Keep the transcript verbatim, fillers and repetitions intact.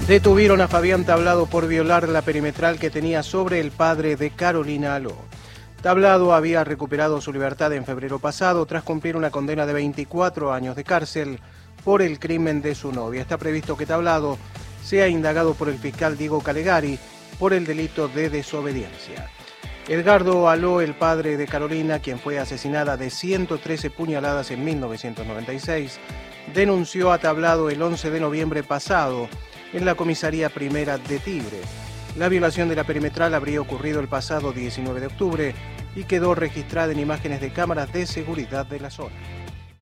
Detuvieron a Fabián Tablado por violar la perimetral que tenía sobre el padre de Carolina Aló. Tablado había recuperado su libertad en febrero pasado tras cumplir una condena de veinticuatro años de cárcel por el crimen de su novia. Está previsto que Tablado sea indagado por el fiscal Diego Calegari por el delito de desobediencia. Edgardo Aló, el padre de Carolina, quien fue asesinada de ciento trece puñaladas en mil novecientos noventa y seis, denunció a Tablado el once de noviembre pasado en la comisaría primera de Tigre. La violación de la perimetral habría ocurrido el pasado diecinueve de octubre y quedó registrada en imágenes de cámaras de seguridad de la zona.